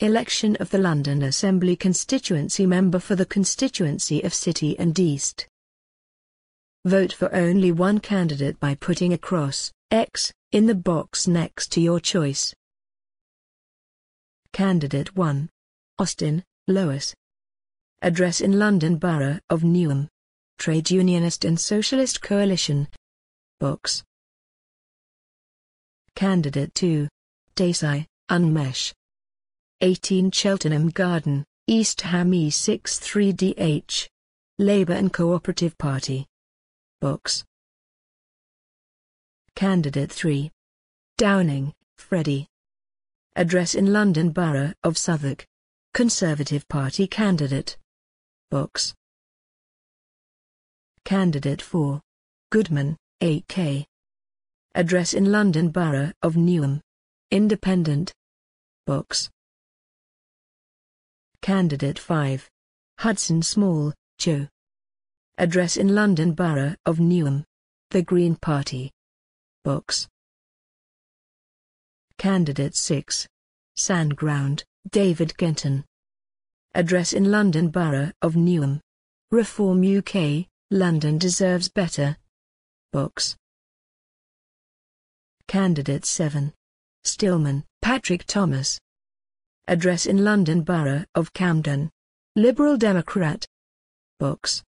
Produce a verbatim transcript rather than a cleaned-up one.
Election of the London Assembly constituency member for the constituency of City and East. Vote for only one candidate by putting a cross, X, in the box next to your choice. Candidate one. Austin, Lois. Address in London Borough of Newham. Trade Unionist and Socialist Coalition. Box. Candidate two. Desai, Unmesh. eighteen Cheltenham Garden, East Ham E six three D H. Labour and Cooperative Party. Box. Candidate three. Downing, Freddie. Address in London Borough of Southwark. Conservative Party candidate. Box. Candidate four. Goodman, A K. Address in London Borough of Newham. Independent. Box. Candidate five. Hudson Small, Joe. Address in London Borough of Newham. The Green Party. Box. Candidate six. Sandground, David Genton. Address in London Borough of Newham. Reform U K, London Deserves Better. Box. Candidate seven. Stillman, Patrick Thomas. Address in London Borough of Camden. Liberal Democrat. Box.